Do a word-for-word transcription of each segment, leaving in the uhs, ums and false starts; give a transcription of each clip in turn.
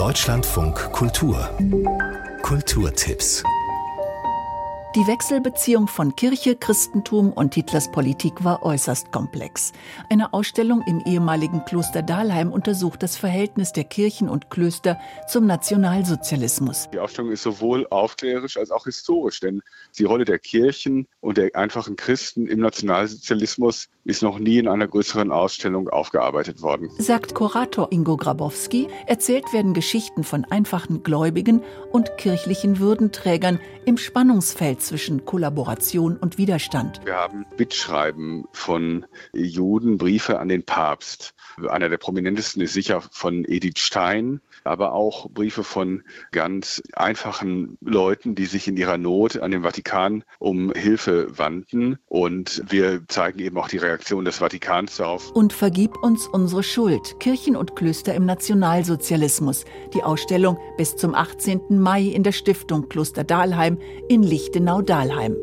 Deutschlandfunk Kultur. Kulturtipps. Die Wechselbeziehung von Kirche, Christentum und Hitlers Politik war äußerst komplex. Eine Ausstellung im ehemaligen Kloster Dahlheim untersucht das Verhältnis der Kirchen und Klöster zum Nationalsozialismus. Die Ausstellung ist sowohl aufklärerisch als auch historisch, denn die Rolle der Kirchen und der einfachen Christen im Nationalsozialismus ist noch nie in einer größeren Ausstellung aufgearbeitet worden. Sagt Kurator Ingo Grabowski. Erzählt werden Geschichten von einfachen Gläubigen und kirchlichen Würdenträgern im Spannungsfeld zwischen Kollaboration und Widerstand. Wir haben Bittschreiben von Juden, Briefe an den Papst. Einer der prominentesten ist sicher von Edith Stein, aber auch Briefe von ganz einfachen Leuten, die sich in ihrer Not an den Vatikan um Hilfe wandten. Und wir zeigen eben auch die Reaktion des Vatikans darauf. Und vergib uns unsere Schuld. Kirchen und Klöster im Nationalsozialismus. Die Ausstellung bis zum achtzehnten Mai in der Stiftung Kloster Dahlheim in Lichtenau-Dahlheim.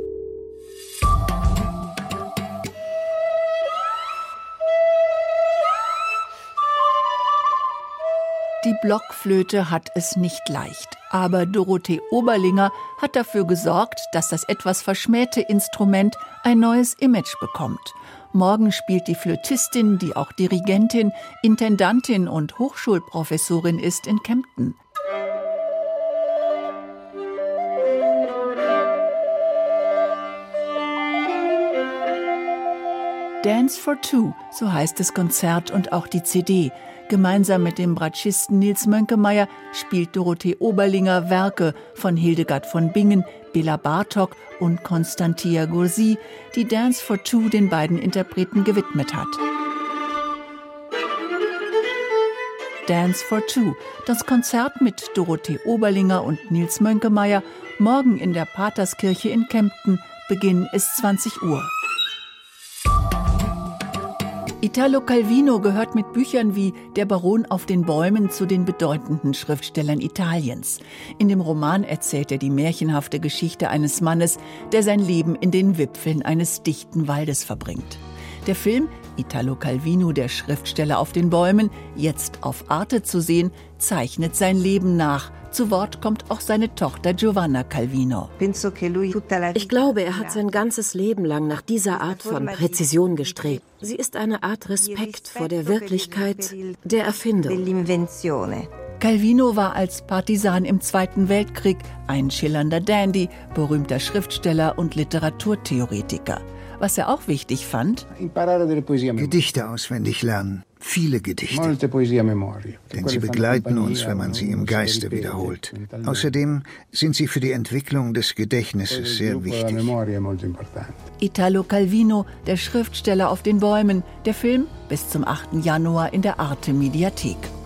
Die Blockflöte hat es nicht leicht. Aber Dorothee Oberlinger hat dafür gesorgt, dass das etwas verschmähte Instrument ein neues Image bekommt. Morgen spielt die Flötistin, die auch Dirigentin, Intendantin und Hochschulprofessorin ist, in Kempten. Dance for Two, so heißt das Konzert und auch die C D. Gemeinsam mit dem Bratschisten Nils Mönkemeyer spielt Dorothee Oberlinger Werke von Hildegard von Bingen, Bela Bartok und Constantia Gursi, die Dance for Two den beiden Interpreten gewidmet hat. Dance for Two, das Konzert mit Dorothee Oberlinger und Nils Mönkemeyer, morgen in der Paterskirche in Kempten. Beginn ist zwanzig Uhr. Italo Calvino gehört mit Büchern wie Der Baron auf den Bäumen zu den bedeutenden Schriftstellern Italiens. In dem Roman erzählt er die märchenhafte Geschichte eines Mannes, der sein Leben in den Wipfeln eines dichten Waldes verbringt. Der Film Italo Calvino, der Schriftsteller auf den Bäumen, jetzt auf Arte zu sehen, zeichnet sein Leben nach. Zu Wort kommt auch seine Tochter Giovanna Calvino. Ich glaube, er hat sein ganzes Leben lang nach dieser Art von Präzision gestrebt. Sie ist eine Art Respekt vor der Wirklichkeit, der Erfindung. Calvino war als Partisan im Zweiten Weltkrieg ein schillernder Dandy, berühmter Schriftsteller und Literaturtheoretiker. Was er auch wichtig fand: Gedichte auswendig lernen. Viele Gedichte. Denn sie begleiten uns, wenn man sie im Geiste wiederholt. Außerdem sind sie für die Entwicklung des Gedächtnisses sehr wichtig. Italo Calvino, der Schriftsteller auf den Bäumen. Der Film bis zum achten Januar in der Arte-Mediathek.